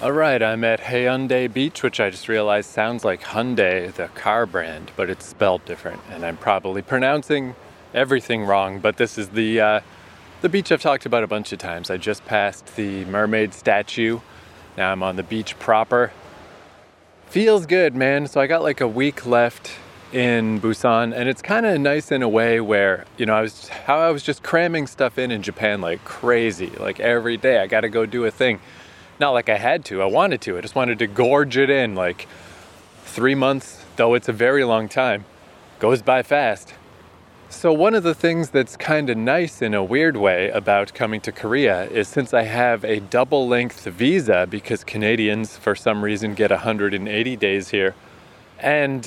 Alright, I'm at Hyundai Beach, which I just realized sounds like Hyundai, the car brand, but it's spelled different, and I'm probably pronouncing everything wrong, but this is the beach I've talked about a bunch of times. I just passed the mermaid statue. Now I'm on the beach proper. Feels good, man. So I got like a week left in Busan, and it's kind of nice in a way where, I was just cramming stuff in Japan like crazy. Like every day I got to go do a thing. Not like I had to, I wanted to. I just wanted to gorge it in. Like 3 months, though it's a very long time, goes by fast. So one of the things that's kind of nice in a weird way about coming to Korea is since I have a double-length visa, because Canadians, for some reason, get 180 days here. And,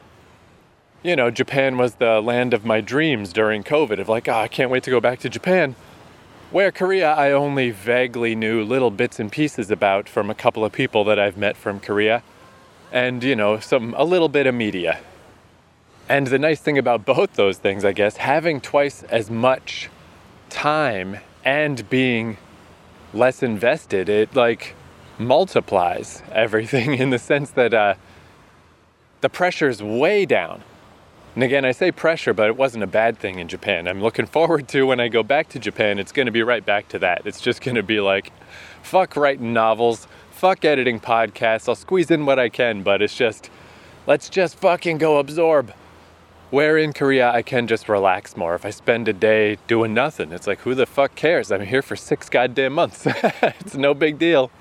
Japan was the land of my dreams during COVID, of like, I can't wait to go back to Japan. Where Korea, I only vaguely knew little bits and pieces about from a couple of people that I've met from Korea. And, a little bit of media. And the nice thing about both those things, I guess, having twice as much time and being less invested, it multiplies everything in the sense that the pressure's way down. And again, I say pressure, but it wasn't a bad thing in Japan. I'm looking forward to when I go back to Japan, it's going to be right back to that. It's just going to be like, fuck writing novels, fuck editing podcasts, I'll squeeze in what I can, but it's just, let's just fucking go absorb. Where in Korea, I can just relax more. If I spend a day doing nothing, it's like, who the fuck cares? I'm here for 6 goddamn months. It's no big deal.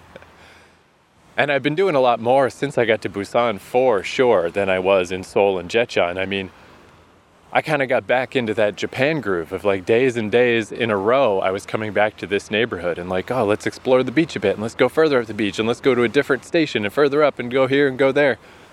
And I've been doing a lot more since I got to Busan, for sure, than I was in Seoul and Jecheon. I mean, I kind of got back into that Japan groove of like days and days in a row. I was coming back to this neighborhood and like, let's explore the beach a bit, and let's go further up the beach, and let's go to a different station and further up and go here and go there.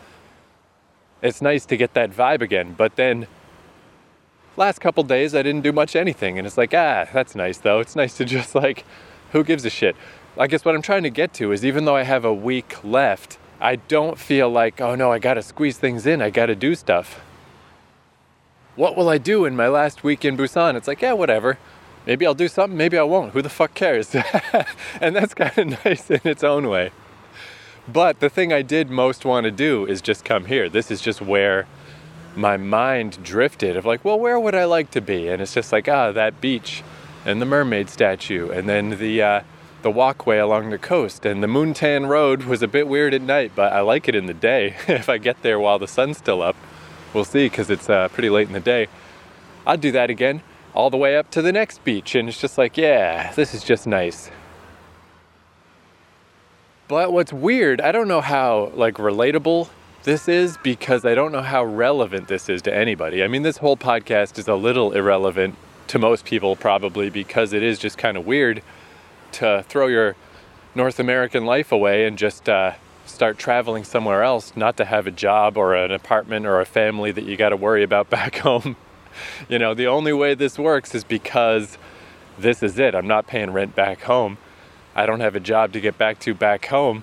It's nice to get that vibe again, but then last couple days I didn't do much anything, and it's like, that's nice though. It's nice to just who gives a shit? I guess what I'm trying to get to is even though I have a week left, I don't feel like, oh no, I gotta squeeze things in, I gotta do stuff. What will I do in my last week in Busan? It's like, whatever. Maybe I'll do something, maybe I won't. Who the fuck cares? And that's kind of nice in its own way. But the thing I did most want to do is just come here. This is just where my mind drifted of like, well, where would I like to be? And it's just like, that beach and the mermaid statue and then the walkway along the coast. And the Moontan Road was a bit weird at night, but I like it in the day. If I get there while the sun's still up, we'll see, because it's pretty late in the day. I'd do that again all the way up to the next beach. And it's just like, this is just nice. But what's weird, I don't know how relatable this is, because I don't know how relevant this is to anybody. I mean, this whole podcast is a little irrelevant to most people probably, because it is just kind of weird to throw your North American life away and just start traveling somewhere else, not to have a job or an apartment or a family that you got to worry about back home. The only way this works is because this is it. I'm not paying rent back home. I don't have a job to get back home.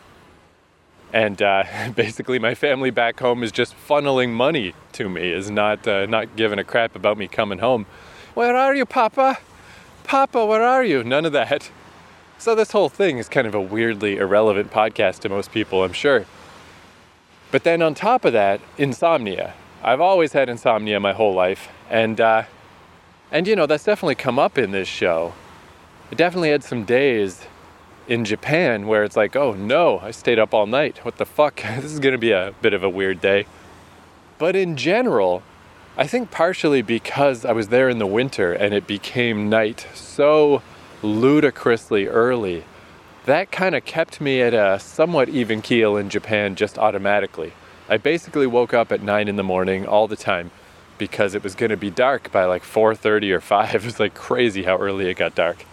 And basically my family back home is just funneling money to me, is not giving a crap about me coming home. Where are you, Papa? Papa, where are you? None of that. So this whole thing is kind of a weirdly irrelevant podcast to most people, I'm sure. But then on top of that, insomnia. I've always had insomnia my whole life. And that's definitely come up in this show. I definitely had some days in Japan where it's like, oh no, I stayed up all night. What the fuck? This is going to be a bit of a weird day. But in general, I think partially because I was there in the winter and it became night so ludicrously early, that kind of kept me at a somewhat even keel in Japan just automatically. I basically woke up at 9 in the morning all the time because it was going to be dark by 4:30 or 5. It was crazy how early it got dark.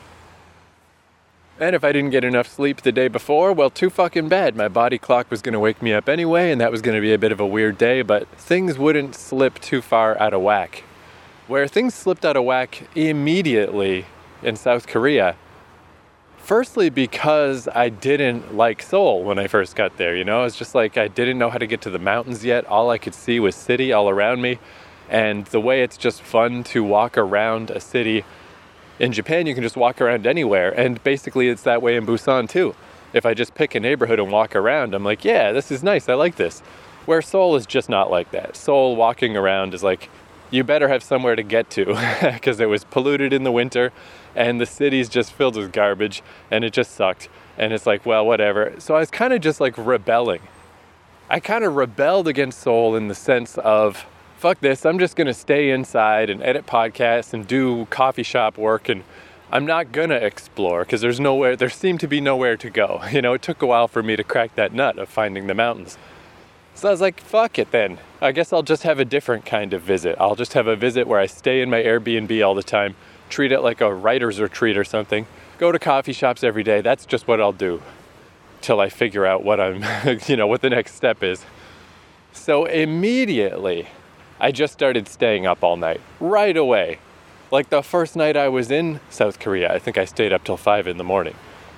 And if I didn't get enough sleep the day before, well, too fucking bad. My body clock was going to wake me up anyway, and that was going to be a bit of a weird day, but things wouldn't slip too far out of whack. Where things slipped out of whack immediately in South Korea, firstly because I didn't like Seoul when I first got there, It's just I didn't know how to get to the mountains yet. All I could see was city all around me, and the way it's just fun to walk around a city. In Japan, you can just walk around anywhere, and basically it's that way in Busan too. if I just pick a neighborhood and walk around, I'm like, yeah, this is nice, I like this. Where Seoul is just not like that. Seoul walking around is like, you better have somewhere to get to because it was polluted in the winter and the city's just filled with garbage and it just sucked. And it's like, well, whatever. So I was kind of just like rebelling. I kind of rebelled against Seoul in the sense of, fuck this, I'm just going to stay inside and edit podcasts and do coffee shop work, and I'm not going to explore because there seemed to be nowhere to go. You know, it took a while for me to crack that nut of finding the mountains. So I was like, fuck it then. I guess I'll just have a different kind of visit. I'll just have a visit where I stay in my Airbnb all the time, treat it like a writer's retreat or something, go to coffee shops every day. That's just what I'll do till I figure out what what the next step is. So immediately, I just started staying up all night, right away. Like the first night I was in South Korea, I think I stayed up till 5 a.m.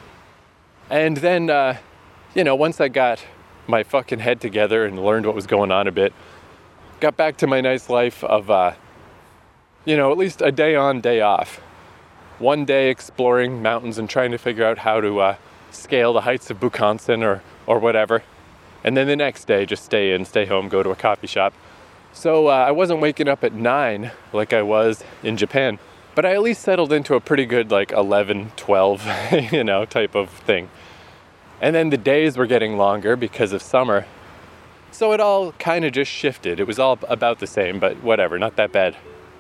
And then, once I got my fucking head together and learned what was going on a bit, got back to my nice life of, at least a day on, day off. One day exploring mountains and trying to figure out how to scale the heights of Bukhansan or whatever. And then the next day, just stay home, go to a coffee shop. So I wasn't waking up at 9 like I was in Japan, but I at least settled into a pretty good 11, 12, type of thing. And then the days were getting longer because of summer. So it all kind of just shifted. It was all about the same, but whatever, not that bad.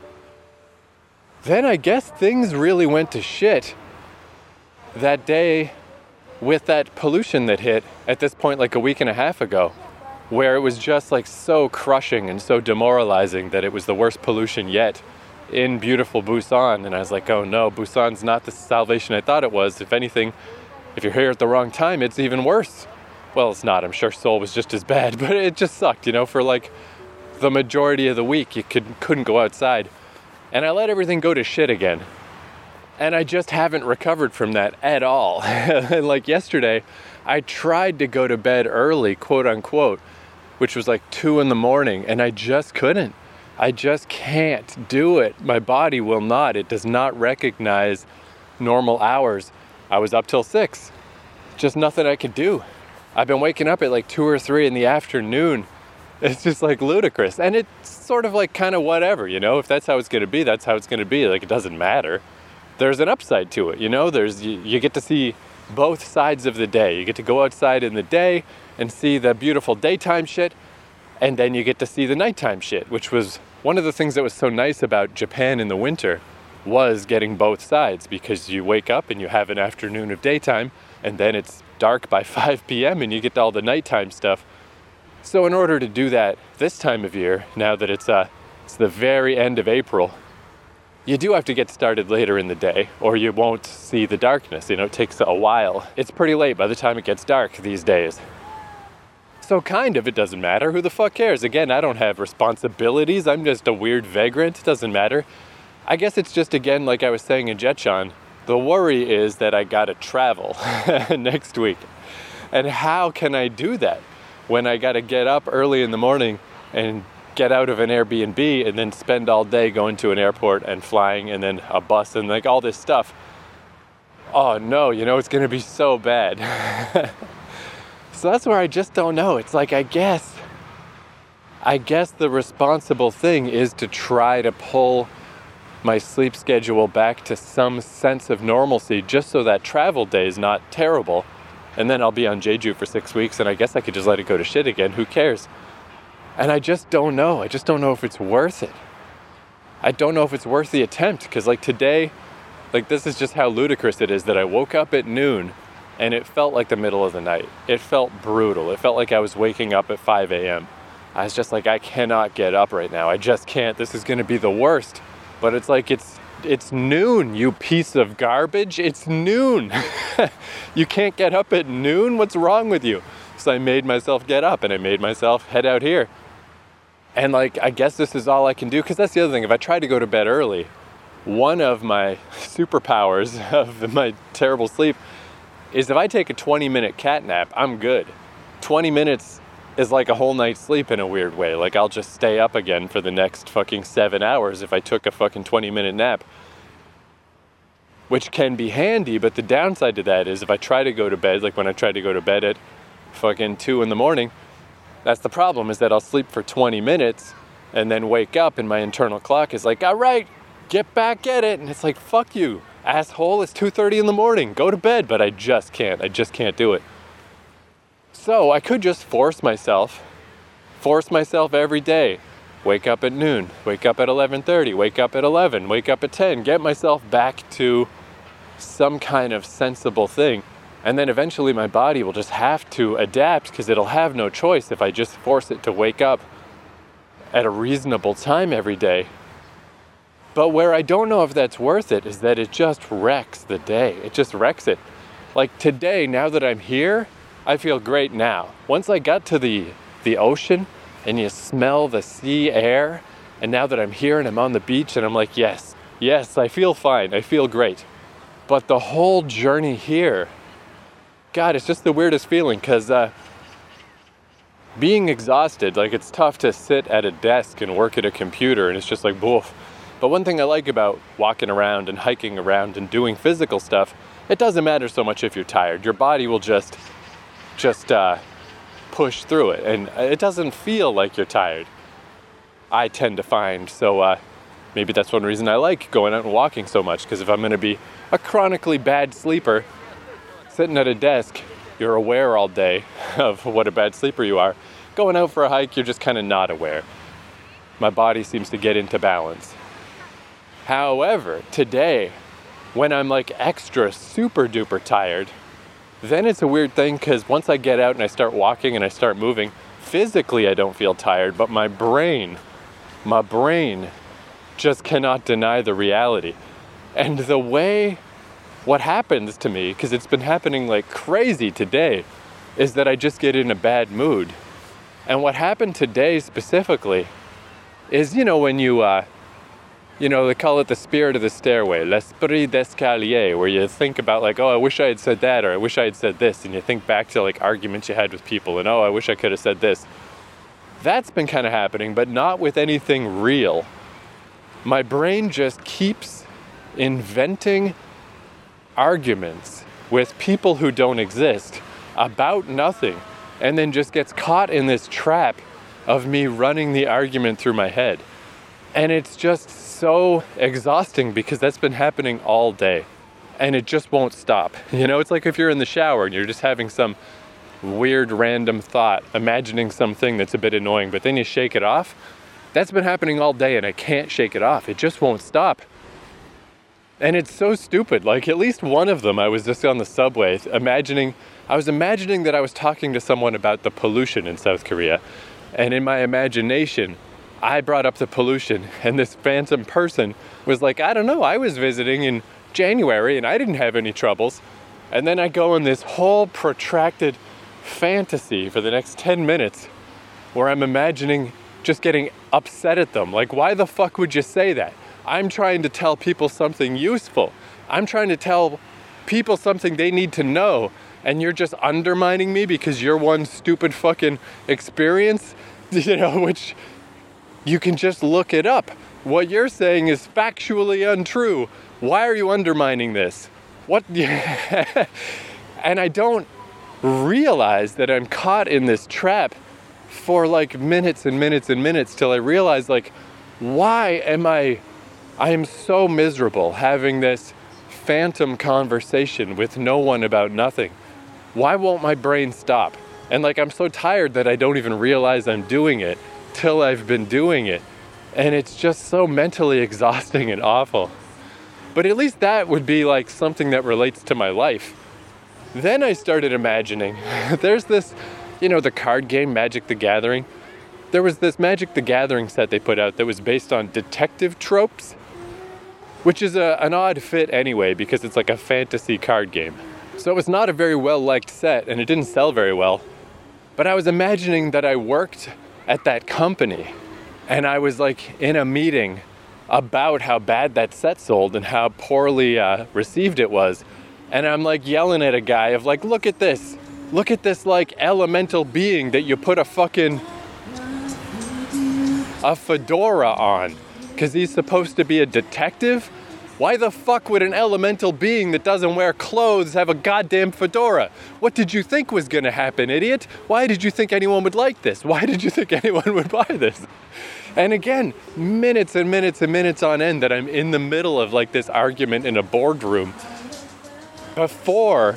Then I guess things really went to shit that day with that pollution that hit at this point like a week and a half ago, where it was just so crushing and so demoralizing that it was the worst pollution yet in beautiful Busan. And I was like, oh no, Busan's not the salvation I thought it was. If anything, if you're here at the wrong time, it's even worse. Well, it's not. I'm sure Seoul was just as bad, but it just sucked, for the majority of the week, you couldn't go outside. And I let everything go to shit again. And I just haven't recovered from that at all. And yesterday, I tried to go to bed early, quote unquote, which was 2 a.m, and I just couldn't. I just can't do it. My body will not. It does not recognize normal hours. I was up till 6. Just nothing I could do. I've been waking up at 2 or 3 in the afternoon. It's just ludicrous. And it's sort of kind of whatever, if that's how it's going to be, that's how it's going to be. It doesn't matter. There's an upside to it, you get to see both sides of the day. You get to go outside in the day and see the beautiful daytime shit, and then you get to see the nighttime shit, which was one of the things that was so nice about Japan in the winter, was getting both sides, because you wake up and you have an afternoon of daytime, and then it's dark by 5 p.m. and you get all the nighttime stuff. So in order to do that this time of year, now that it's the very end of April, you do have to get started later in the day, or you won't see the darkness. It takes a while. It's pretty late by the time it gets dark these days. So kind of, it doesn't matter. Who the fuck cares? Again, I don't have responsibilities. I'm just a weird vagrant. It doesn't matter. I guess it's just, again, like I was saying in Jetchan, the worry is that I gotta travel next week. And how can I do that when I gotta get up early in the morning and get out of an Airbnb and then spend all day going to an airport and flying and then a bus and all this stuff? Oh no, it's gonna be so bad. So that's where I just don't know. It's I guess the responsible thing is to try to pull my sleep schedule back to some sense of normalcy, just so that travel day is not terrible. And then I'll be on Jeju for 6 weeks, and I guess I could just let it go to shit again. Who cares? And I just don't know. I just don't know if it's worth it. I don't know if it's worth the attempt, because today, this is just how ludicrous it is that I woke up at noon and it felt like the middle of the night. It felt brutal. It felt like I was waking up at 5 a.m. I was just I cannot get up right now. I just can't. This is going to be the worst. But it's noon, you piece of garbage. It's noon. You can't get up at noon? What's wrong with you? So I made myself get up and I made myself head out here. And I guess this is all I can do, because that's the other thing. If I try to go to bed early, one of my superpowers of my terrible sleep is if I take a 20-minute cat nap, I'm good. 20 minutes is like a whole night's sleep in a weird way. I'll just stay up again for the next fucking 7 hours if I took a fucking 20-minute nap. which can be handy, but the downside to that is if I try to go to bed, like when I tried to go to bed at fucking 2 in the morning, that's the problem, is that I'll sleep for 20 minutes and then wake up and my internal clock is like, all right, get back at it. And it's like, fuck you, asshole, it's 2:30 in the morning, go to bed. But I just can't do it. So I could just force myself every day. Wake up at noon, wake up at 11:30, wake up at 11, wake up at 10, get myself back to some kind of sensible thing. And then eventually my body will just have to adapt because it'll have no choice if I just force it to wake up at a reasonable time every day. But where I don't know if that's worth it is that it just wrecks the day. It just wrecks it. Like today, now that I'm here, I feel great now. Once I got to the ocean and you smell the sea air, and now that I'm here and I'm on the beach and I'm like, yes, I feel fine, I feel great. But the whole journey here, God, it's just the weirdest feeling because being exhausted, like it's tough to sit at a desk and work at a computer and it's just like, boof. But one thing I like about walking around and hiking around and doing physical stuff, it doesn't matter so much if you're tired. Your body will just push through it and it doesn't feel like you're tired, I tend to find. So maybe that's one reason I like going out and walking so much, because if I'm going to be a chronically bad sleeper, sitting at a desk, you're aware all day of what a bad sleeper you are. Going out for a hike, you're just kind of not aware. My body seems to get into balance. However, today, when I'm like extra super duper tired, then it's a weird thing because once I get out and I start walking and I start moving, physically I don't feel tired, but my brain just cannot deny the reality. And the way what happens to me, because it's been happening like crazy today, is that I just get in a bad mood. And what happened today specifically is, when they call it the spirit of the stairway, l'esprit d'escalier, where you think about like, oh, I wish I had said that, or I wish I had said this, and you think back to like arguments you had with people, and oh, I wish I could have said this. That's been kind of happening, but not with anything real. My brain just keeps inventing arguments with people who don't exist about nothing, and then just gets caught in this trap of me running the argument through my head. And it's just so exhausting because that's been happening all day and it just won't stop. It's like if you're in the shower and you're just having some weird random thought, imagining something that's a bit annoying, but then you shake it off. That's been happening all day and I can't shake it off. It just won't stop. And it's so stupid. Like at least one of them, I was just on the subway imagining that I was talking to someone about the pollution in South Korea. And in my imagination, I brought up the pollution and this phantom person was like, I don't know, I was visiting in January and I didn't have any troubles. And then I go in this whole protracted fantasy for the next 10 minutes where I'm imagining just getting upset at them. Like, why the fuck would you say that? I'm trying to tell people something useful. I'm trying to tell people something they need to know. And you're just undermining me because you're one stupid fucking experience, which you can just look it up. What you're saying is factually untrue. Why are you undermining this? What? And I don't realize that I'm caught in this trap for like minutes and minutes and minutes till I realize like, why am I am so miserable having this phantom conversation with no one about nothing. Why won't my brain stop? And like, I'm so tired that I don't even realize I'm doing it till I've been doing it. And it's just so mentally exhausting and awful. But at least that would be like something that relates to my life. Then I started imagining, there's this, the card game Magic the Gathering. There was this Magic the Gathering set they put out that was based on detective tropes, which is an odd fit anyway because it's like a fantasy card game. So it was not a very well-liked set and it didn't sell very well. But I was imagining that I worked at that company and I was like in a meeting about how bad that set sold and how poorly received it was. And I'm like yelling at a guy of like, look at this like elemental being that you put a fedora on because he's supposed to be a detective. Why the fuck would an elemental being that doesn't wear clothes have a goddamn fedora? What did you think was gonna happen, idiot? Why did you think anyone would like this? Why did you think anyone would buy this? And again, minutes and minutes and minutes on end that I'm in the middle of like this argument in a boardroom before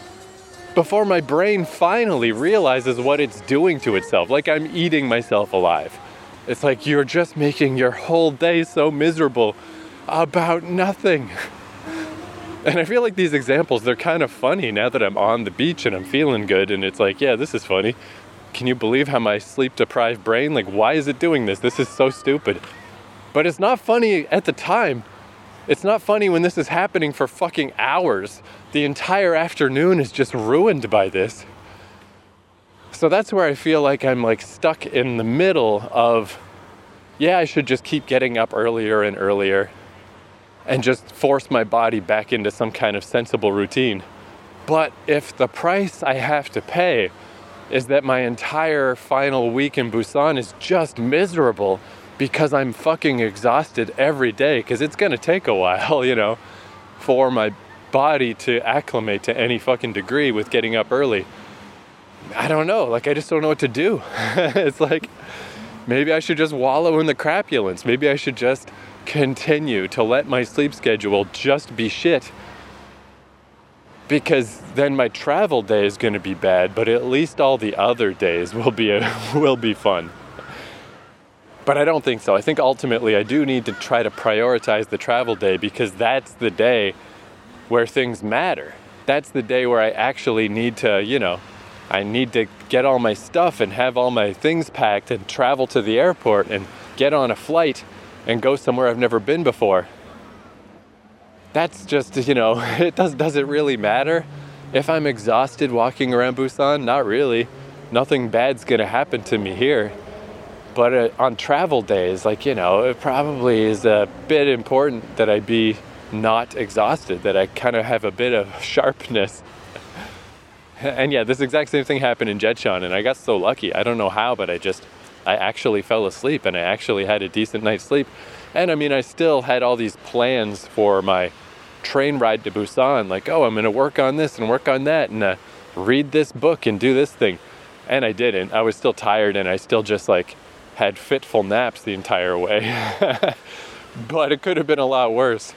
my brain finally realizes what it's doing to itself. Like I'm eating myself alive. It's like you're just making your whole day so miserable about nothing. And I feel like these examples, they're kind of funny now that I'm on the beach and I'm feeling good, and it's like, yeah, this is funny. Can you believe how my sleep-deprived brain, like, why is it doing this? This is so stupid. But it's not funny at the time. It's not funny when this is happening for fucking hours. The entire afternoon is just ruined by this. So that's where I feel like I'm like stuck in the middle of, yeah, I should just keep getting up earlier and earlier and just force my body back into some kind of sensible routine. But if the price I have to pay is that my entire final week in Busan is just miserable because I'm fucking exhausted every day, because it's gonna take a while, you know, for my body to acclimate to any fucking degree with getting up early. I don't know, like I just don't know what to do. It's like, maybe I should just wallow in the crapulence. Maybe I should just continue to let my sleep schedule just be shit, because then my travel day is going to be bad, but at least all the other days will be fun. But I don't think so. I think ultimately I do need to try to prioritize the travel day, because that's the day where things matter. That's the day where I actually need to, you know, I need to get all my stuff and have all my things packed and travel to the airport and get on a flight and go somewhere I've never been before. That's just, you know, does it really matter if I'm exhausted walking around Busan? Not really. Nothing bad's gonna happen to me here. But on travel days, like, you know, it probably is a bit important that I be not exhausted, that I kind of have a bit of sharpness. And yeah, this exact same thing happened in Jetcheon, and I got so lucky. I don't know how, but I actually fell asleep, and I actually had a decent night's sleep. And I mean, I still had all these plans for my train ride to Busan, like, oh, I'm going to work on this and work on that and read this book and do this thing. And I didn't. I was still tired, and I still just like had fitful naps the entire way. But it could have been a lot worse.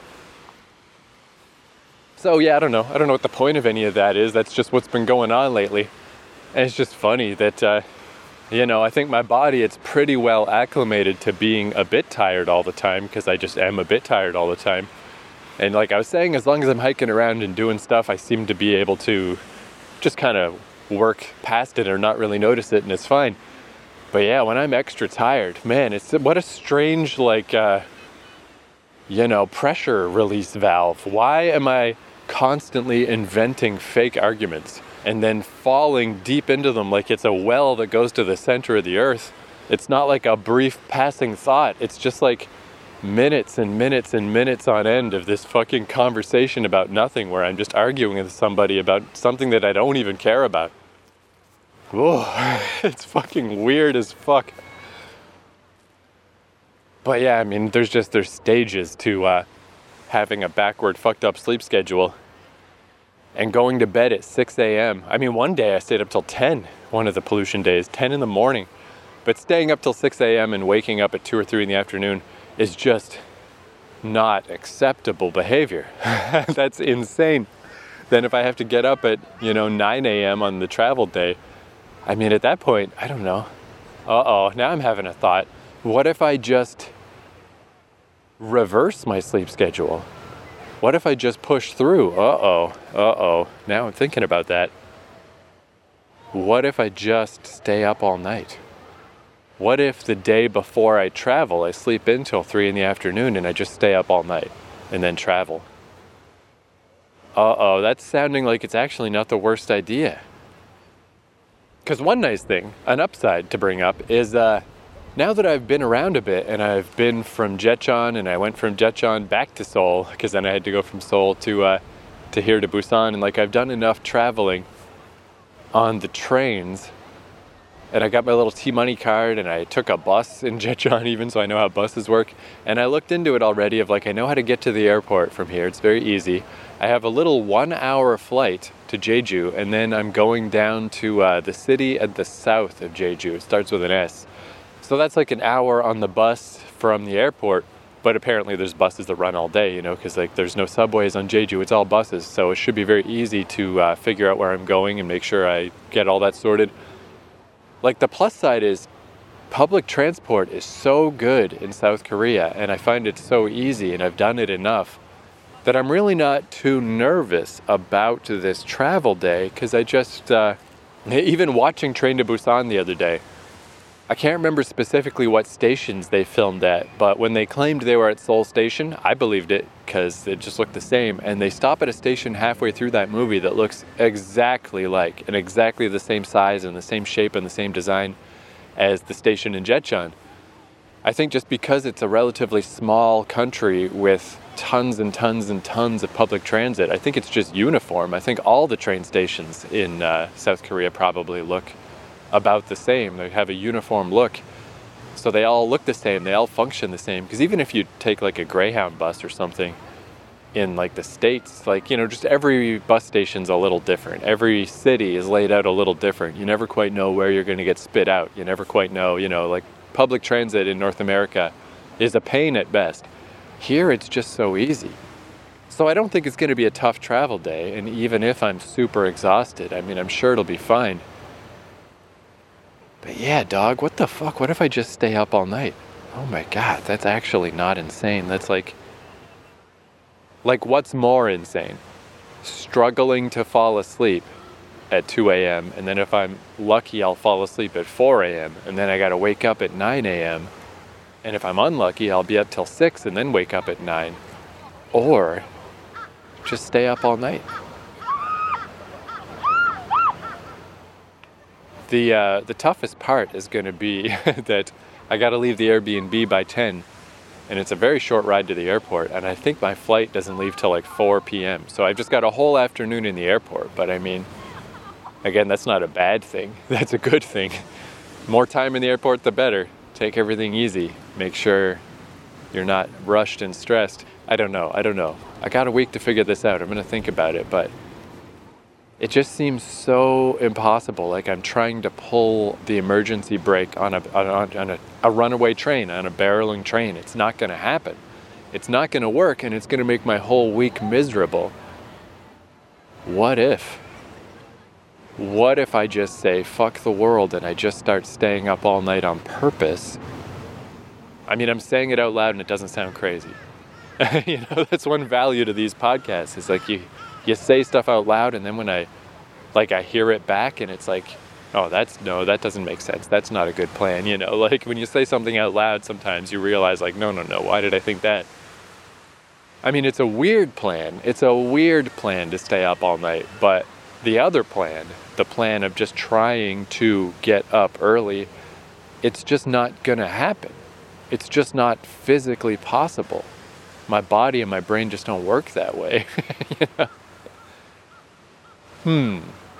So yeah, I don't know what the point of any of that is. That's just what's been going on lately. And it's just funny that, you know, I think my body, it's pretty well acclimated to being a bit tired all the time, because I just am a bit tired all the time. And like I was saying, as long as I'm hiking around and doing stuff, I seem to be able to just kind of work past it or not really notice it, and it's fine. But yeah, when I'm extra tired, man, it's what a strange, like, you know, pressure release valve. Why am I constantly inventing fake arguments and then falling deep into them like it's a well that goes to the center of the earth? It's not like a brief passing thought. It's just like minutes and minutes and minutes on end of this fucking conversation about nothing, where I'm just arguing with somebody about something that I don't even care about. Whoa, it's fucking weird as fuck. But yeah, I mean, there's stages to having a backward, fucked up sleep schedule and going to bed at 6 a.m. I mean, one day I stayed up till 10, one of the pollution days, 10 in the morning. But staying up till 6 a.m. and waking up at 2 or 3 in the afternoon is just not acceptable behavior. That's insane. Then if I have to get up at, 9 a.m. on the travel day, I mean, at that point, I don't know. Now I'm having a thought. What if I just reverse my sleep schedule? What if I just push through? Now I'm thinking about that. What if I just stay up all night? What if the day before I travel, I sleep in till 3 in the afternoon and I just stay up all night and then travel? That's sounding like it's actually not the worst idea. Because one nice thing, an upside to bring up, is now that I've been around a bit, and I've been from Jetcheon, and I went from Jetcheon back to Seoul, because then I had to go from Seoul to here to Busan, and like I've done enough traveling on the trains And I got my little T-Money card, and I took a bus in Jetjon even, so I know how buses work. And I looked into it already of like, I know how to get to the airport from here. It's very easy. I have a little 1-hour flight to Jeju, and then I'm going down to the city at the south of Jeju. It starts with an S. So that's like an hour on the bus from the airport. But apparently there's buses that run all day, you know, because like there's no subways on Jeju. It's all buses. So it should be very easy to figure out where I'm going and make sure I get all that sorted. Like, the plus side is public transport is so good in South Korea, and I find it so easy, and I've done it enough that I'm really not too nervous about this travel day, because I just, even watching Train to Busan the other day, I can't remember specifically what stations they filmed at, but when they claimed they were at Seoul Station, I believed it because it just looked the same. And they stop at a station halfway through that movie that looks exactly like, and exactly the same size and the same shape and the same design as the station in Jetjon. I think just because it's a relatively small country with tons and tons and tons of public transit, I think it's just uniform. I think all the train stations in South Korea probably look about the same. They have a uniform look, so they all look the same, they all function the same. Because even if you take like a Greyhound bus or something in like the States, like, you know, just every bus station's a little different. Every city is laid out a little different. You never quite know where you're going to get spit out. You never quite know, you know, like public transit in North America is a pain at best. Here it's just so easy. So I don't think it's going to be a tough travel day, and even if I'm super exhausted, I mean, I'm sure it'll be fine. But yeah, dog, what the fuck? What if I just stay up all night? Oh my God, that's actually not insane. That's like what's more insane? Struggling to fall asleep at 2 a.m. and then if I'm lucky, I'll fall asleep at 4 a.m. and then I gotta wake up at 9 a.m. And if I'm unlucky, I'll be up till 6 and then wake up at 9. Or just stay up all night. The toughest part is going to be that I got to leave the Airbnb by 10, and it's a very short ride to the airport, and I think my flight doesn't leave till like 4 p.m. So I've just got a whole afternoon in the airport, but I mean, again, that's not a bad thing. That's a good thing. More time in the airport, the better. Take everything easy. Make sure you're not rushed and stressed. I don't know. I got a week to figure this out. I'm going to think about it, but it just seems so impossible. Like I'm trying to pull the emergency brake on a runaway train, on a barreling train. It's not going to happen. It's not going to work, and it's going to make my whole week miserable. What if? What if I just say, fuck the world, and I just start staying up all night on purpose? I mean, I'm saying it out loud, and it doesn't sound crazy. You know, that's one value to these podcasts. It's like you say stuff out loud, and then when I hear it back, and it's like, oh, that doesn't make sense. That's not a good plan, you know? Like, when you say something out loud, sometimes you realize, like, no, why did I think that? I mean, it's a weird plan. It's a weird plan to stay up all night, but the other plan, the plan of just trying to get up early, it's just not gonna happen. It's just not physically possible. My body and my brain just don't work that way. You know?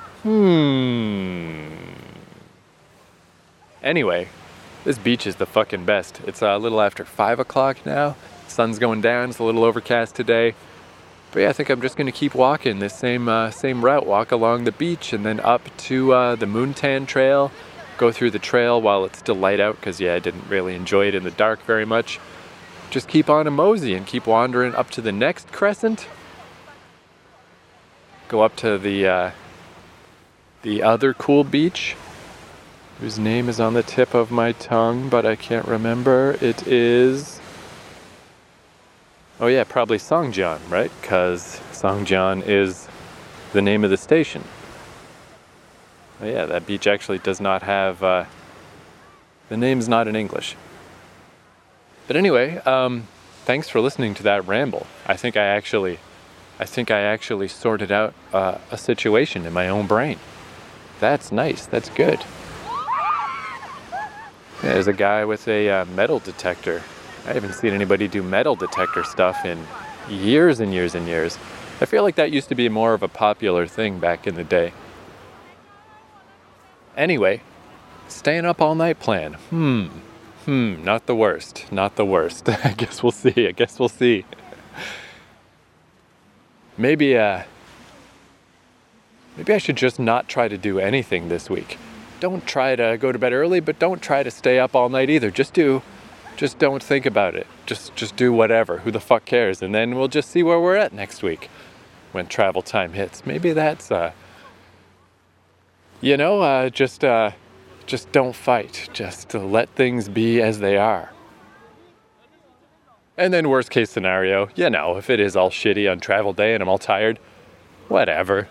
Anyway, this beach is the fucking best. It's a little after 5 o'clock now. Sun's going down. It's a little overcast today. But yeah, I think I'm just going to keep walking this same route. Walk along the beach and then up to the Moontan Trail. Go through the trail while it's still light out because, yeah, I didn't really enjoy it in the dark very much. Just keep on a mosey and keep wandering up to the next crescent. Go up to the other cool beach, whose name is on the tip of my tongue, but I can't remember. It is... oh yeah, probably Songjeon, right? Because Songjeon is the name of the station. Oh yeah, that beach actually does not have... the name's not in English. But anyway, thanks for listening to that ramble. I think I actually sorted out a situation in my own brain. That's nice. That's good. Yeah, there's a guy with a metal detector. I haven't seen anybody do metal detector stuff in years and years and years. I feel like that used to be more of a popular thing back in the day. Anyway, Staying up all night plan. Not the worst. Not the worst. I guess we'll see. Maybe I should just not try to do anything this week. Don't try to go to bed early, but don't try to stay up all night either. Just don't think about it. Just do whatever. Who the fuck cares? And then we'll just see where we're at next week when travel time hits. Maybe that's, just don't fight. Just to let things be as they are. And then worst case scenario, if it is all shitty on travel day and I'm all tired, whatever.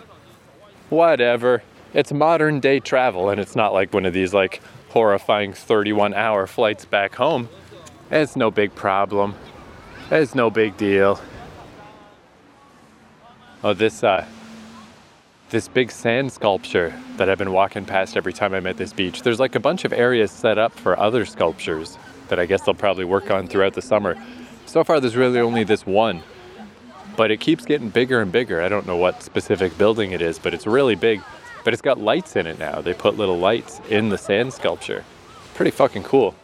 It's modern day travel, and it's not like one of these like horrifying 31-hour flights back home. It's no big problem. It's no big deal. Oh, this big sand sculpture that I've been walking past every time I'm at this beach. There's like a bunch of areas set up for other sculptures that I guess they'll probably work on throughout the summer. So far, there's really only this one, but it keeps getting bigger and bigger. I don't know what specific building it is, but it's really big. But it's got lights in it now. They put little lights in the sand sculpture. Pretty fucking cool.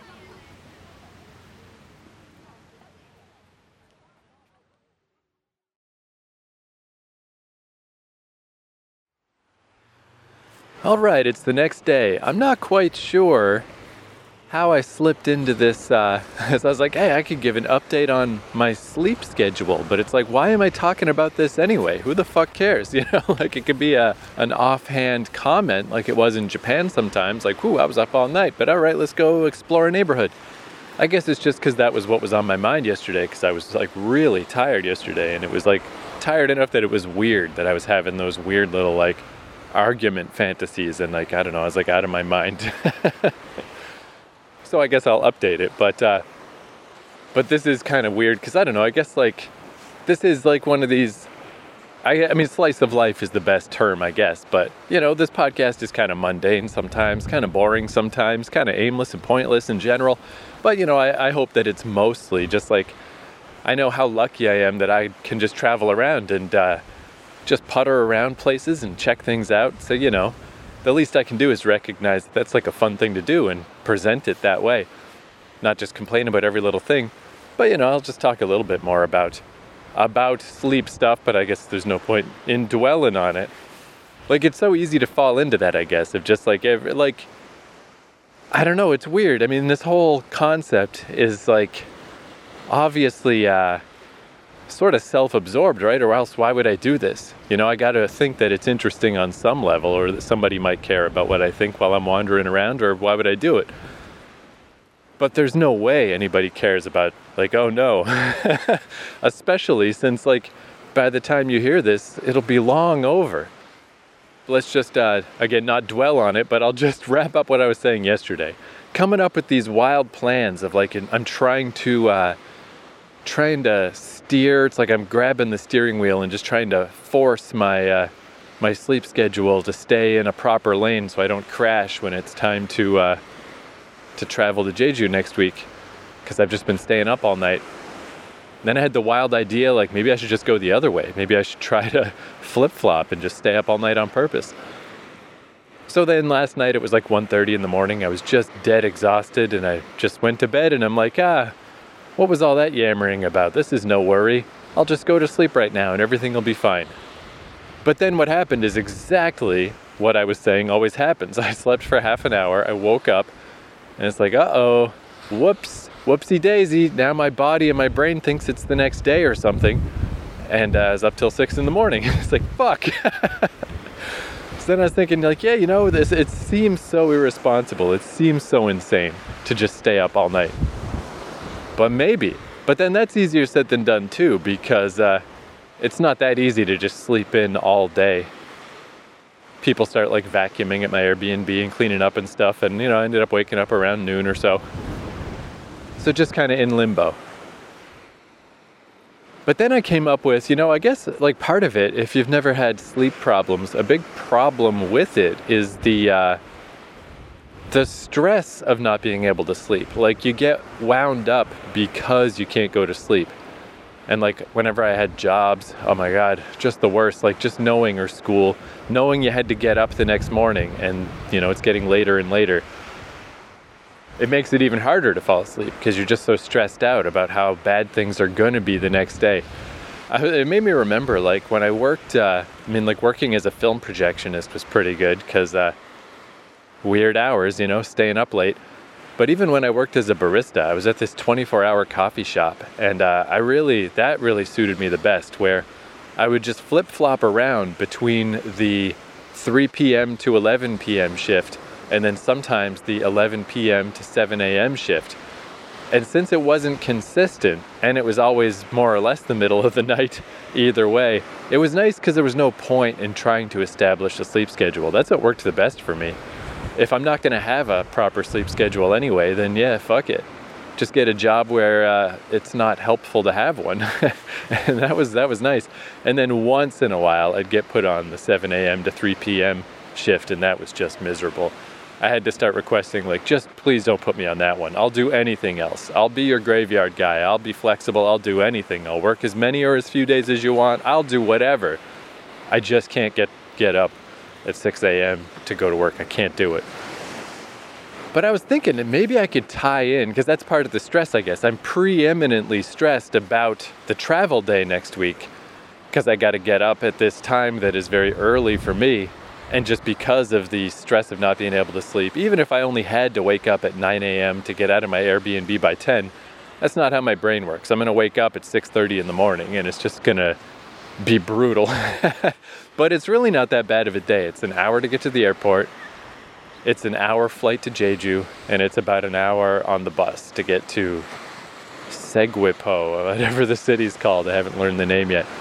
All right, it's the next day. I'm not quite sure how I slipped into this, as I was like, hey, I could give an update on my sleep schedule, but it's like, why am I talking about this anyway? Who the fuck cares? Like it could be an offhand comment like it was in Japan sometimes, like, I was up all night, but all right, let's go explore a neighborhood. I guess it's just because that was what was on my mind yesterday, because I was like really tired yesterday, and it was like tired enough that it was weird that I was having those weird little like argument fantasies, and like, I don't know, I was like out of my mind. So I guess I'll update it, but this is kind of weird because I don't know. I guess like this is like one of these. I mean, slice of life is the best term, I guess. But this podcast is kind of mundane sometimes, kind of boring sometimes, kind of aimless and pointless in general. But I hope that it's mostly just like I know how lucky I am that I can just travel around and just putter around places and check things out. So the least I can do is recognize that that's like a fun thing to do and present it that way. Not just complain about every little thing. But, I'll just talk a little bit more about sleep stuff, but I guess there's no point in dwelling on it. Like, it's so easy to fall into that, I guess, of just like, I don't know, it's weird. I mean, this whole concept is like, obviously, sort of self-absorbed, right? Or else why would I do this? I got to think that it's interesting on some level, or that somebody might care about what I think while I'm wandering around, or why would I do it? But there's no way anybody cares about, like, oh no. Especially since, like, by the time you hear this, it'll be long over. Let's just, again, not dwell on it, but I'll just wrap up what I was saying yesterday. Coming up with these wild plans of, like, I'm trying to steer. It's like I'm grabbing the steering wheel and just trying to force my sleep schedule to stay in a proper lane so I don't crash when it's time to travel to Jeju next week, because I've just been staying up all night. Then I had the wild idea, like maybe I should just go the other way. Maybe I should try to flip-flop and just stay up all night on purpose. So then last night it was like 1:30 in the morning. I was just dead exhausted and I just went to bed and I'm like, what was all that yammering about? This is no worry. I'll just go to sleep right now and everything will be fine. But then what happened is exactly what I was saying always happens. I slept for half an hour. I woke up and it's like, whoopsie daisy. Now my body and my brain thinks it's the next day or something. And I was up till 6 in the morning. It's like, fuck. So then I was thinking like, it seems so irresponsible. It seems so insane to just stay up all night. But maybe. But then that's easier said than done too, because it's not that easy to just sleep in all day. People start like vacuuming at my Airbnb and cleaning up and stuff, and I ended up waking up around noon or so. So just kind of in limbo. But then I came up with, I guess like part of it, if you've never had sleep problems, a big problem with it is the stress of not being able to sleep. Like you get wound up because you can't go to sleep. And like whenever I had jobs, oh my God, just the worst. Like just knowing, or school, knowing you had to get up the next morning and it's getting later and later. It makes it even harder to fall asleep because you're just so stressed out about how bad things are going to be the next day. It made me remember like when I worked, working as a film projectionist was pretty good because weird hours, staying up late. But even when I worked as a barista, I was at this 24-hour coffee shop, and that really suited me the best, where I would just flip-flop around between the 3 p.m. to 11 p.m. shift, and then sometimes the 11 p.m. to 7 a.m. shift. And since it wasn't consistent, and it was always more or less the middle of the night either way, it was nice because there was no point in trying to establish a sleep schedule. That's what worked the best for me. If I'm not going to have a proper sleep schedule anyway, then yeah, fuck it. Just get a job where it's not helpful to have one. And that was nice. And then once in a while, I'd get put on the 7 a.m. to 3 p.m. shift, and that was just miserable. I had to start requesting, like, just please don't put me on that one. I'll do anything else. I'll be your graveyard guy. I'll be flexible. I'll do anything. I'll work as many or as few days as you want. I'll do whatever. I just can't get up at 6 a.m. to go to work. I can't do it. But I was thinking that maybe I could tie in, because that's part of the stress, I guess. I'm preeminently stressed about the travel day next week, because I got to get up at this time that is very early for me. And just because of the stress of not being able to sleep, even if I only had to wake up at 9 a.m. to get out of my Airbnb by 10, that's not how my brain works. I'm going to wake up at 6:30 in the morning, and it's just going to be brutal. But it's really not that bad of a day. It's an hour to get to the airport. It's an hour flight to Jeju, and it's about an hour on the bus to get to Segwipo, whatever the city's called. I haven't learned the name yet.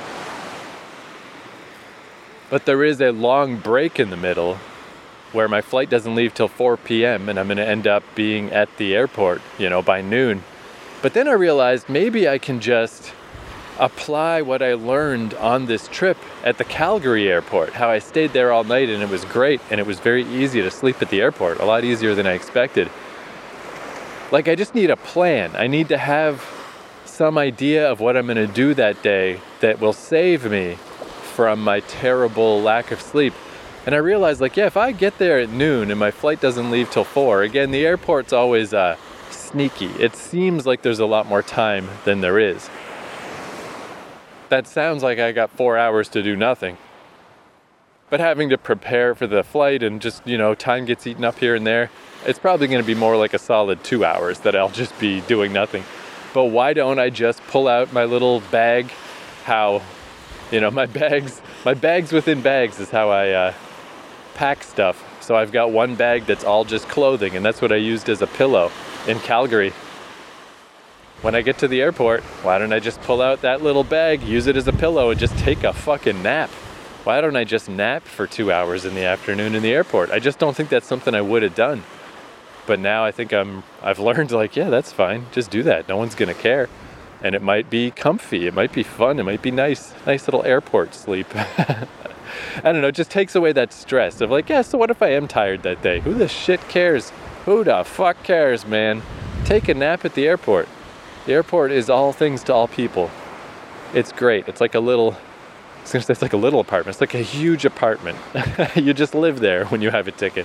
But there is a long break in the middle where my flight doesn't leave till 4 p.m. and I'm going to end up being at the airport, by noon. But then I realized maybe I can just apply what I learned on this trip at the Calgary airport, how I stayed there all night and it was great, and it was very easy to sleep at the airport, a lot easier than I expected. Like, I just need a plan. I need to have some idea of what I'm going to do that day that will save me from my terrible lack of sleep. And I realized, if I get there at noon and my flight doesn't leave till 4, again, the airport's always sneaky. It seems like there's a lot more time than there is. That sounds like I got 4 hours to do nothing. But having to prepare for the flight and just, time gets eaten up here and there, it's probably going to be more like a solid 2 hours that I'll just be doing nothing. But why don't I just pull out my little bag? My bags within bags is how I pack stuff. So I've got one bag that's all just clothing, and that's what I used as a pillow in Calgary. When I get to the airport, why don't I just pull out that little bag, use it as a pillow, and just take a fucking nap? Why don't I just nap for 2 hours in the afternoon in the airport? I just don't think that's something I would have done. But now I think I've learned, yeah, that's fine. Just do that. No one's going to care. And it might be comfy. It might be fun. It might be nice. Nice little airport sleep. I don't know. It just takes away that stress of so what if I am tired that day? Who the shit cares? Who the fuck cares, man? Take a nap at the airport. The airport is all things to all people. It's great. It's like a little apartment. It's like a huge apartment. You just live there when you have a ticket.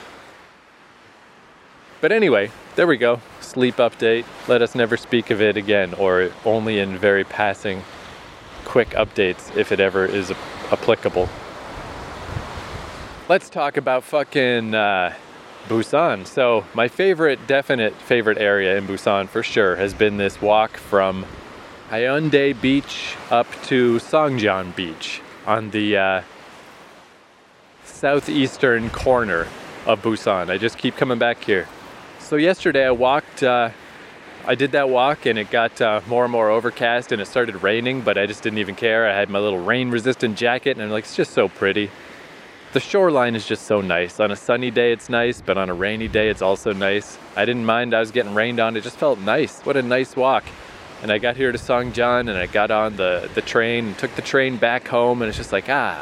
But anyway, there we go. Sleep update. Let us never speak of it again, or only in very passing, quick updates if it ever is applicable. Let's talk about fucking Busan. So my definite favorite area in Busan for sure has been this walk from Haeundae Beach up to Songjian Beach on the southeastern corner of Busan. I just keep coming back here. So yesterday I did that walk and it got more and more overcast and it started raining, but I just didn't even care. I had my little rain resistant jacket and I'm it's just so pretty. The shoreline is just so nice. On a sunny day it's nice, but on a rainy day it's also nice. I didn't mind I was getting rained on. It just felt nice. What a nice walk. And I got here to Songjian and I got on the train and took the train back home, and it's just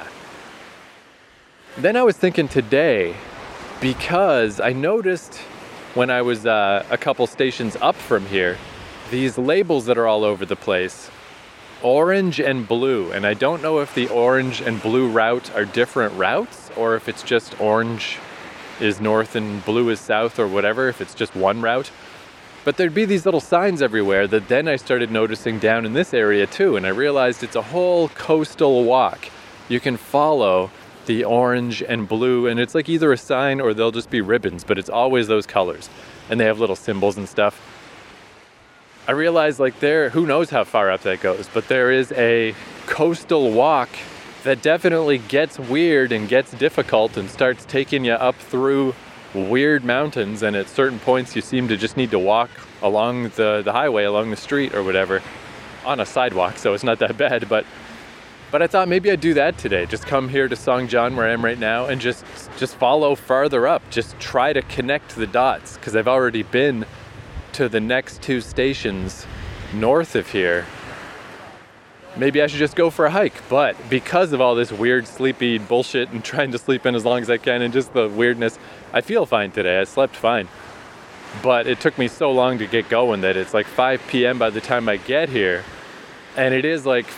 Then I was thinking today, because I noticed when I was a couple stations up from here, these labels that are all over the place. orange and blue, and I don't know if the orange and blue route are different routes, or if it's just orange is north and blue is south, or whatever, if it's just one route. But there'd be these little signs everywhere that then I started noticing down in this area too, and I realized it's a whole coastal walk. You can follow the orange and blue, and it's like either a sign or they'll just be ribbons, but it's always those colors, and they have little symbols and stuff. I realized who knows how far up that goes, but there is a coastal walk that definitely gets weird and gets difficult and starts taking you up through weird mountains, and at certain points you seem to just need to walk along the highway, along the street or whatever, on a sidewalk, so it's not that bad, but I thought maybe I'd do that today. Just come here to Songjian, where I am right now, and just follow farther up. Just try to connect the dots, because I've already been to the next 2 stations north of here. Maybe I should just go for a hike, but because of all this weird sleepy bullshit and trying to sleep in as long as I can and just the weirdness, I feel fine today. I slept fine. But it took me so long to get going that it's like 5 p.m. by the time I get here, and it is like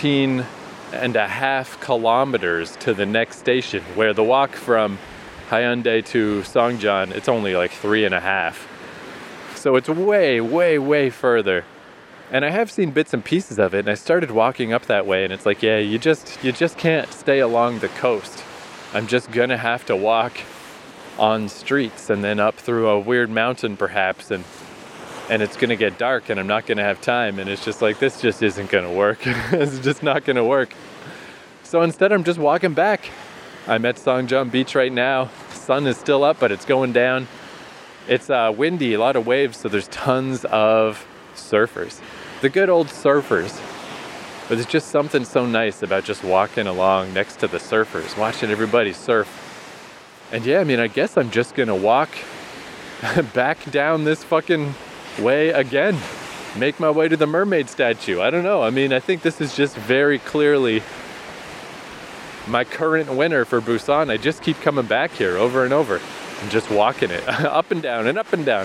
14.5 kilometers to the next station, where the walk from Hyundai to Songjian, it's only like 3.5. So it's way, way, way further. And I have seen bits and pieces of it, and I started walking up that way, and it's like, yeah, you just can't stay along the coast. I'm just gonna have to walk on streets and then up through a weird mountain perhaps, and it's gonna get dark, and I'm not gonna have time, and it's just like, this just isn't gonna work. It's just not gonna work. So instead I'm just walking back. I'm at Songjian Beach right now. The sun is still up, but it's going down. It's windy, a lot of waves, so there's tons of surfers. The good old surfers. But there's just something so nice about just walking along next to the surfers, watching everybody surf. And yeah, I mean, I guess I'm just gonna walk back down this fucking way again. Make my way to the mermaid statue. I don't know. I mean, I think this is just very clearly my current winner for Busan. I just keep coming back here over and over and just walking it up and down and up and down.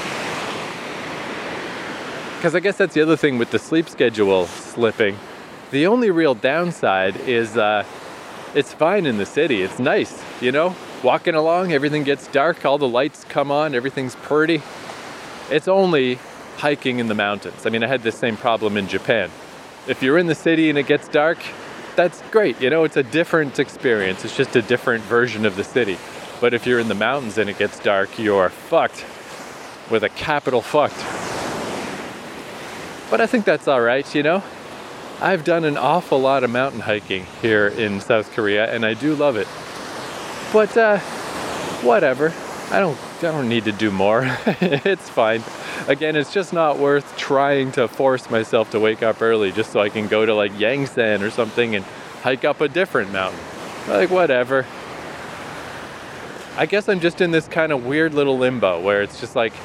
Because I guess that's the other thing with the sleep schedule slipping. The only real downside is it's fine in the city. It's nice, you know? Walking along, everything gets dark, all the lights come on, everything's pretty. It's only hiking in the mountains. I mean, I had this same problem in Japan. If you're in the city and it gets dark, that's great. You know, it's a different experience. It's just a different version of the city. But if you're in the mountains and it gets dark, you're fucked. With a capital fucked. But I think that's all right, you know? I've done an awful lot of mountain hiking here in South Korea, and I do love it. But whatever. I don't need to do more. It's fine. Again, it's just not worth trying to force myself to wake up early just so I can go to like Yangsan or something and hike up a different mountain. Like, whatever. I guess I'm just in this kind of weird little limbo where it's just like,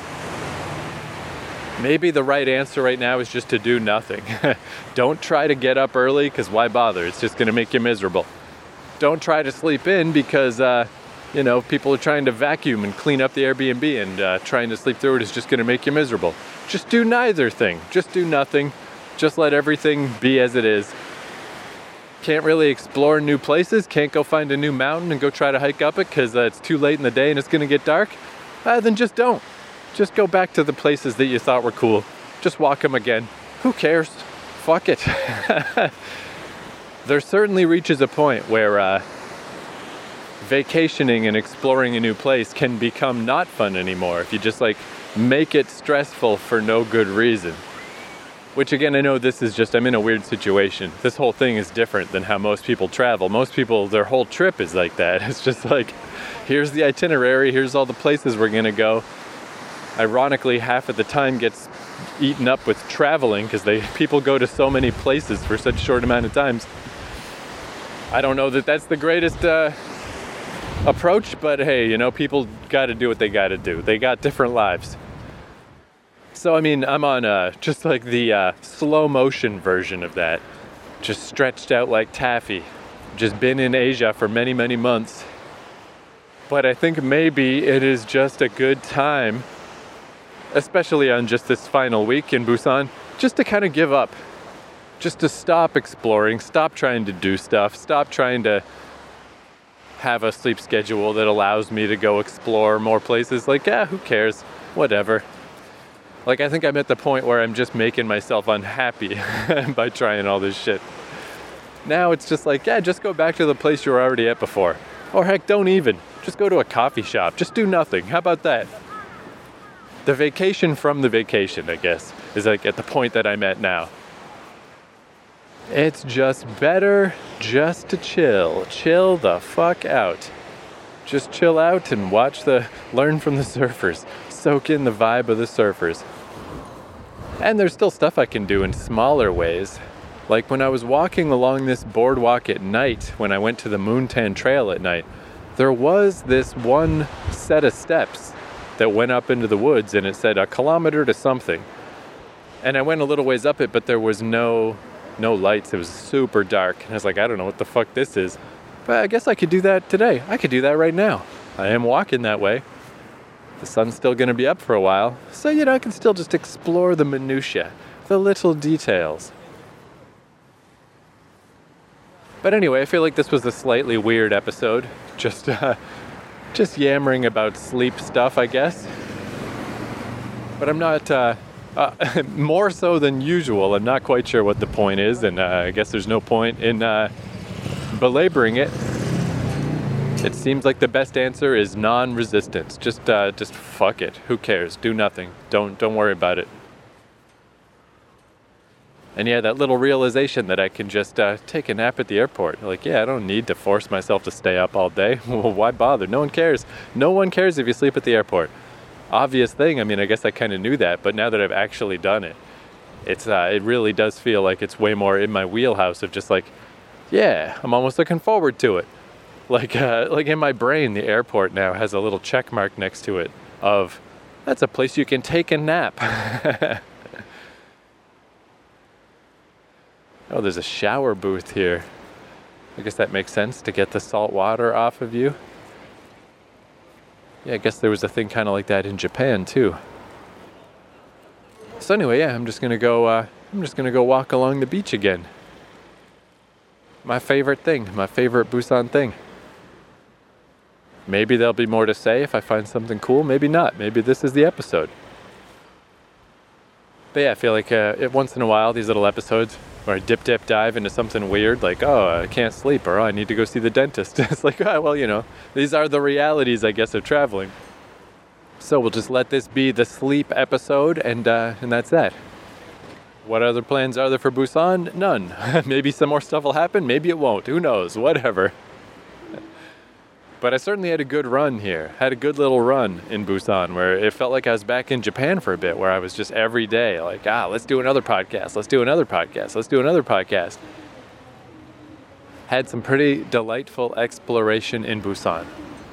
maybe the right answer right now is just to do nothing. Don't try to get up early, because why bother? It's just going to make you miserable. Don't try to sleep in because, you know, people are trying to vacuum and clean up the Airbnb, and trying to sleep through it is just going to make you miserable. Just do neither thing. Just do nothing. Just let everything be as it is. Can't really explore new places, can't go find a new mountain and go try to hike up it because it's too late in the day and it's going to get dark, then just don't. Just go back to the places that you thought were cool. Just walk them again. Who cares? Fuck it. There certainly reaches a point where vacationing and exploring a new place can become not fun anymore if you just like make it stressful for no good reason. Which again, I know this is just, I'm in a weird situation. This whole thing is different than how most people travel. Most people, their whole trip is like that. It's just like, here's the itinerary, here's all the places we're gonna go. Ironically, half of the time gets eaten up with traveling because people go to so many places for such a short amount of times. I don't know that that's the greatest approach, but hey, you know, people gotta do what they gotta do. They got different lives. So, I mean, I'm on just like the slow motion version of that. Just stretched out like taffy. Just been in Asia for many, many months. But I think maybe it is just a good time, especially on just this final week in Busan, just to kind of give up. just to stop exploring, stop trying to do stuff, stop trying to have a sleep schedule that allows me to go explore more places. Like, who cares? Whatever. Like, I think I'm at the point where I'm just making myself unhappy by trying all this shit. Now it's just like, just go back to the place you were already at before. Or heck, don't even. Just go to a coffee shop. Just do nothing. How about that? The vacation from the vacation, I guess, is like at the point that I'm at now. It's just better just to chill. Chill the fuck out. Just chill out and learn from the surfers. Soak in the vibe of the surfers. And there's still stuff I can do in smaller ways. Like when I was walking along this boardwalk at night, when I went to the Moontan Trail at night, there was this one set of steps that went up into the woods, and it said 1 kilometer to something. And I went a little ways up it, but there was no lights. It was super dark. And I was like, I don't know what the fuck this is. But I guess I could do that today. I could do that right now. I am walking that way. The sun's still going to be up for a while. So, I can still just explore the minutiae, the little details. But anyway, I feel like this was a slightly weird episode. Just yammering about sleep stuff, I guess. But I'm not, more so than usual, I'm not quite sure what the point is, and I guess there's no point in belaboring it. It seems like the best answer is non-resistance. Just fuck it. Who cares? Do nothing. Don't worry about it. And that little realization that I can just take a nap at the airport. Like, I don't need to force myself to stay up all day. Well, why bother? No one cares. No one cares if you sleep at the airport. Obvious thing. I mean, I guess I kind of knew that, but now that I've actually done it, it really does feel like it's way more in my wheelhouse of just like, I'm almost looking forward to it. Like in my brain, the airport now has a little check mark next to it of, that's a place you can take a nap. Oh, there's a shower booth here. I guess that makes sense to get the salt water off of you. I guess there was a thing kind of like that in Japan too. So anyway, I'm just gonna go walk along the beach again. My favorite thing, my favorite Busan thing. Maybe there'll be more to say if I find something cool. Maybe not. Maybe this is the episode. But I feel like once in a while, these little episodes where I dip dive into something weird, like, I can't sleep, or I need to go see the dentist. It's like, these are the realities, I guess, of traveling. So we'll just let this be the sleep episode, and that's that. What other plans are there for Busan? None. Maybe some more stuff will happen, maybe it won't. Who knows? Whatever. But I certainly had a good run here. Had a good little run in Busan where it felt like I was back in Japan for a bit, where I was just every day like, let's do another podcast. Let's do another podcast. Let's do another podcast. Had some pretty delightful exploration in Busan.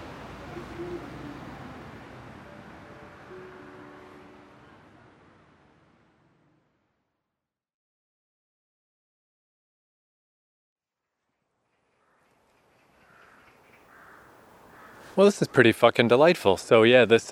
Well, this is pretty fucking delightful. So this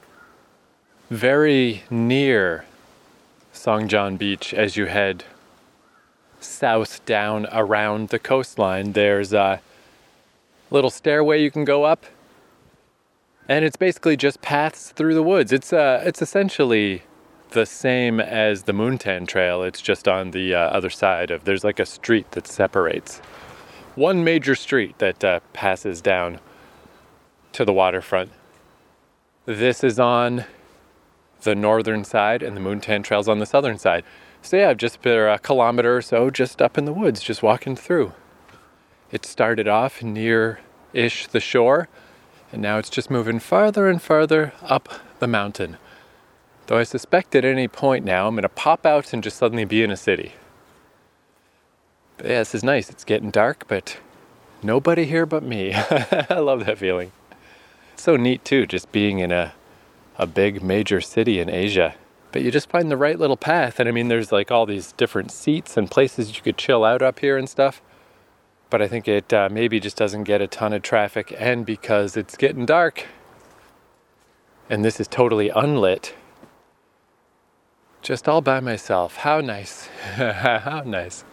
very near Songjeon Beach, as you head south down around the coastline, there's a little stairway you can go up, and it's basically just paths through the woods. It's essentially the same as the Moontan Trail. It's just on the other side there's like a street that separates. One major street that passes down to the waterfront. This is on the northern side and the Moontan Trail's on the southern side. So I've just been a kilometer or so just up in the woods, just walking through. It started off near-ish the shore, and now it's just moving farther and farther up the mountain. Though I suspect at any point now I'm going to pop out and just suddenly be in a city. But this is nice. It's getting dark, but nobody here but me. I love that feeling. So neat too, just being in a big major city in Asia. But you just find the right little path, and I mean there's like all these different seats and places you could chill out up here and stuff. But I think it maybe just doesn't get a ton of traffic, and because it's getting dark and this is totally unlit, Just all by myself. How nice. How nice.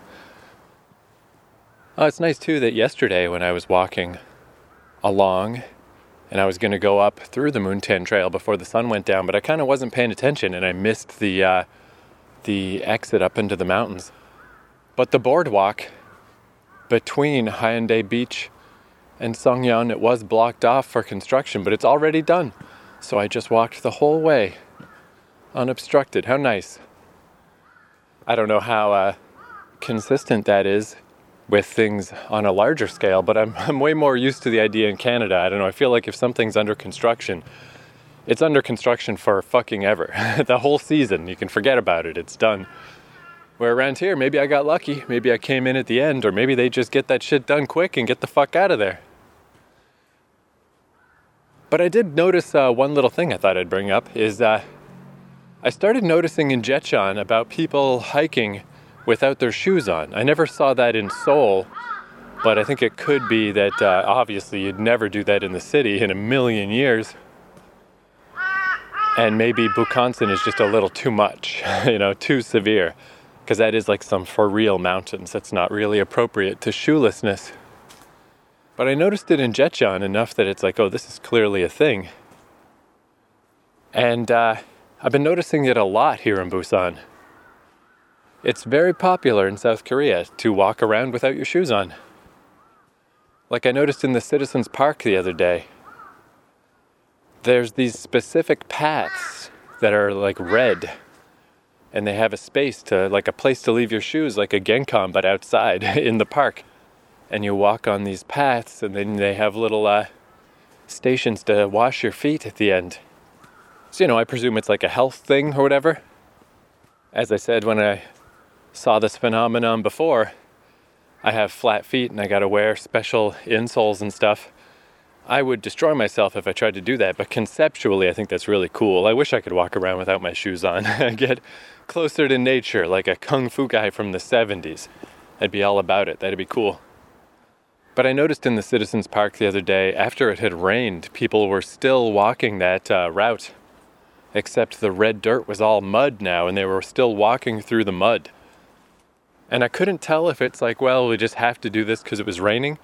Oh, it's nice too that yesterday when I was walking along and I was going to go up through the Moontan Trail before the sun went down, but I kind of wasn't paying attention and I missed the exit up into the mountains. But the boardwalk between Hyundai Beach and Songyeon, it was blocked off for construction, but it's already done. So I just walked the whole way unobstructed. How nice. I don't know how consistent that is with things on a larger scale, but I'm way more used to the idea in Canada. I don't know, I feel like if something's under construction, it's under construction for fucking ever. The whole season, you can forget about it, it's done. Where around here, maybe I got lucky, maybe I came in at the end, or maybe they just get that shit done quick and get the fuck out of there. But I did notice one little thing I thought I'd bring up is I started noticing in Jecheon about people hiking without their shoes on. I never saw that in Seoul, but I think it could be that obviously you'd never do that in the city in a million years. And maybe Bukhansan is just a little too much, too severe, because that is like some for real mountains. That's not really appropriate to shoelessness. But I noticed it in Jecheon enough that it's like, oh, this is clearly a thing. And I've been noticing it a lot here in Busan. It's very popular in South Korea to walk around without your shoes on. Like I noticed in the Citizens Park the other day, there's these specific paths that are like red, and they have a space to, like a place to leave your shoes, like a Genkan, but outside in the park. And you walk on these paths, and then they have little stations to wash your feet at the end. So, I presume it's like a health thing or whatever. As I said when I saw this phenomenon before, I have flat feet and I gotta wear special insoles and stuff. I would destroy myself if I tried to do that, but conceptually I think that's really cool. I wish I could walk around without my shoes on. Get closer to nature like a kung fu guy from the 70s. I'd be all about it. That'd be cool. But I noticed in the Citizens Park the other day, after it had rained, people were still walking that route. Except the red dirt was all mud now, and they were still walking through the mud. And I couldn't tell if it's like, well, we just have to do this because it was raining.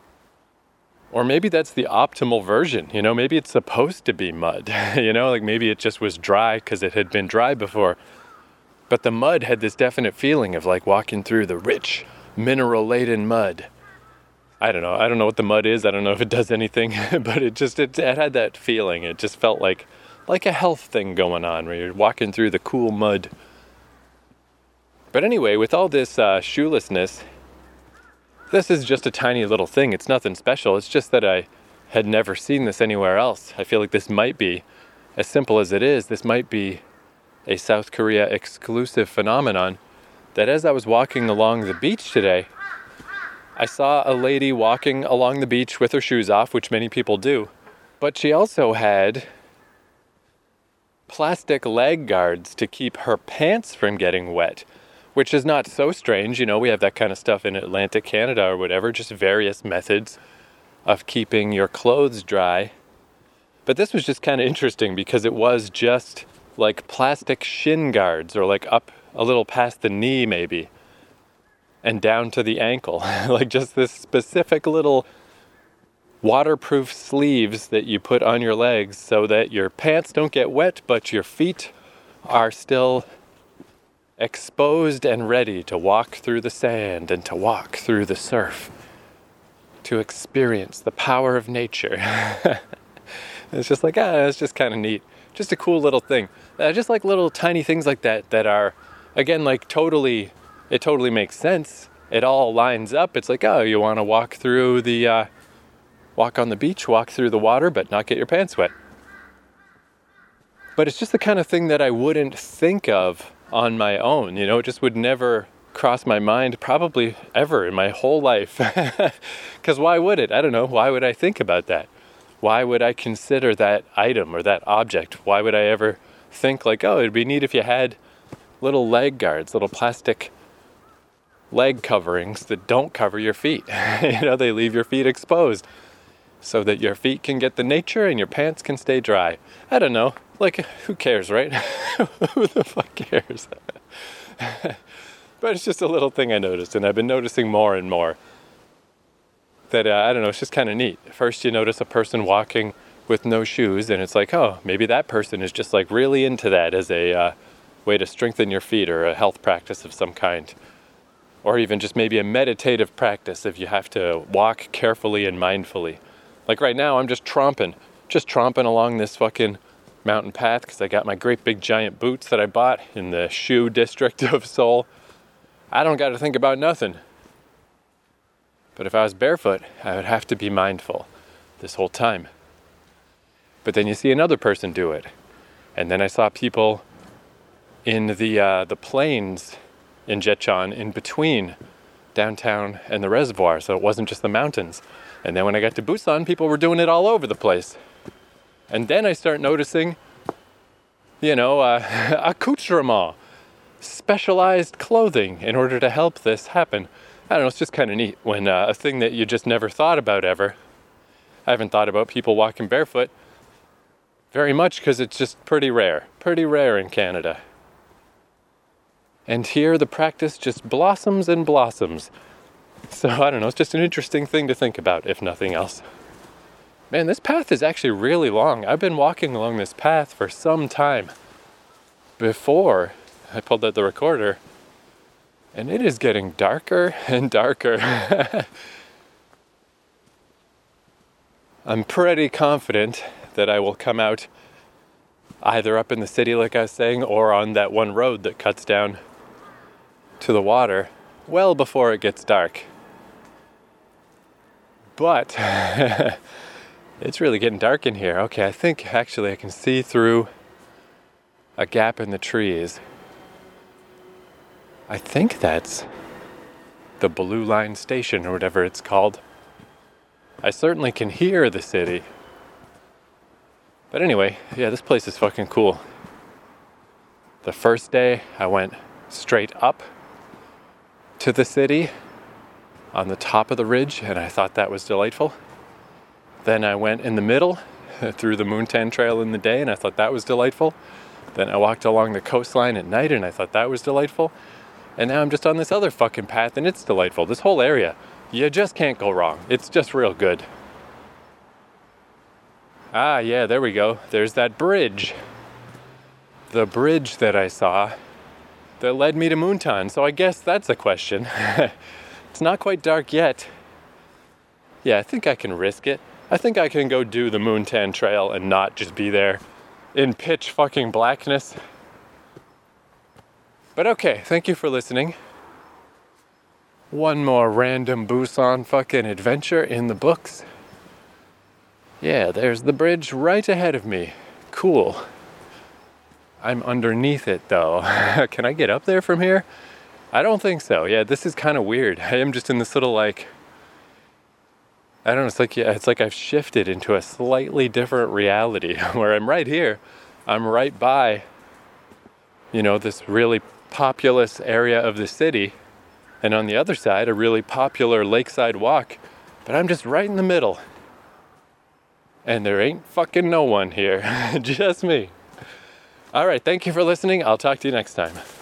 Or maybe that's the optimal version, maybe it's supposed to be mud, like maybe it just was dry because it had been dry before. But the mud had this definite feeling of like walking through the rich, mineral-laden mud. I don't know what the mud is, I don't know if it does anything, but it had that feeling. It just felt like a health thing going on where you're walking through the cool mud. But anyway, with all this shoelessness, this is just a tiny little thing. It's nothing special. It's just that I had never seen this anywhere else. I feel like this might be, as simple as it is, this might be a South Korea exclusive phenomenon. That as I was walking along the beach today, I saw a lady walking along the beach with her shoes off, which many people do. But she also had plastic leg guards to keep her pants from getting wet, which is not so strange. We have that kind of stuff in Atlantic Canada or whatever, just various methods of keeping your clothes dry. But this was just kind of interesting because it was just like plastic shin guards, or like up a little past the knee maybe, and down to the ankle. Like just this specific little waterproof sleeves that you put on your legs so that your pants don't get wet, but your feet are still exposed and ready to walk through the sand and to walk through the surf, to experience the power of nature. It's just like, it's just kind of neat. Just a cool little thing. Just like little tiny things like that are, again, like it totally makes sense. It all lines up. It's like, you want to walk through walk on the beach, walk through the water, but not get your pants wet. But it's just the kind of thing that I wouldn't think of on my own, it just would never cross my mind, probably ever in my whole life. Because why would it? I don't know. Why would I think about that? Why would I consider that item or that object? Why would I ever think like, it'd be neat if you had little leg guards, little plastic leg coverings that don't cover your feet. They leave your feet exposed. so that your feet can get the nature and your pants can stay dry. I don't know. Like, who cares, right? Who the fuck cares? But it's just a little thing I noticed, and I've been noticing more and more. That, I don't know, it's just kind of neat. First you notice a person walking with no shoes, and it's like, oh, maybe that person is just like really into that as a way to strengthen your feet, or a health practice of some kind. Or even just maybe a meditative practice if you have to walk carefully and mindfully. Like right now, I'm just tromping along this fucking mountain path because I got my great big giant boots that I bought in the shoe district of Seoul. I don't got to think about nothing. But if I was barefoot, I would have to be mindful this whole time. But then you see another person do it. And then I saw people in the plains in Jecheon, in between downtown and the reservoir, so it wasn't just the mountains. And then when I got to Busan, people were doing it all over the place. And then I start noticing, accoutrement, specialized clothing in order to help this happen. I don't know, it's just kind of neat when a thing that you just never thought about ever. I haven't thought about people walking barefoot very much because it's just pretty rare in Canada. And here the practice just blossoms and blossoms. So I don't know, it's just an interesting thing to think about, if nothing else. Man, this path is actually really long. I've been walking along this path for some time before I pulled out the recorder, and it is getting darker and darker. I'm pretty confident that I will come out either up in the city, like I was saying, or on that one road that cuts down to the water well before it gets dark. But it's really getting dark in here. Okay, I think actually I can see through a gap in the trees. I think that's the Blue Line Station or whatever it's called. I certainly can hear the city. But anyway, yeah, this place is fucking cool. The first day I went straight up to the city on the top of the ridge, and I thought that was delightful. Then I went in the middle through the Moontan Trail in the day, and I thought that was delightful. Then I walked along the coastline at night, and I thought that was delightful. And now I'm just on this other fucking path, and it's delightful. This whole area, you just can't go wrong. It's just real good. Ah, yeah, there we go. There's that bridge. The bridge that I saw that led me to Moontan. So I guess that's a question. It's not quite dark yet. Yeah, I think I can risk it. I think I can go do the Moontan Trail and not just be there in pitch fucking blackness. But okay, thank you for listening. One more random Busan fucking adventure in the books. Yeah, there's the bridge right ahead of me. Cool. I'm underneath it though. Can I get up there from here? I don't think so. Yeah, this is kind of weird. I am just in this little I don't know, it's like I've shifted into a slightly different reality where I'm right here. I'm right by, this really populous area of the city. And on the other side, a really popular lakeside walk. But I'm just right in the middle. And there ain't fucking no one here. Just me. All right, thank you for listening. I'll talk to you next time.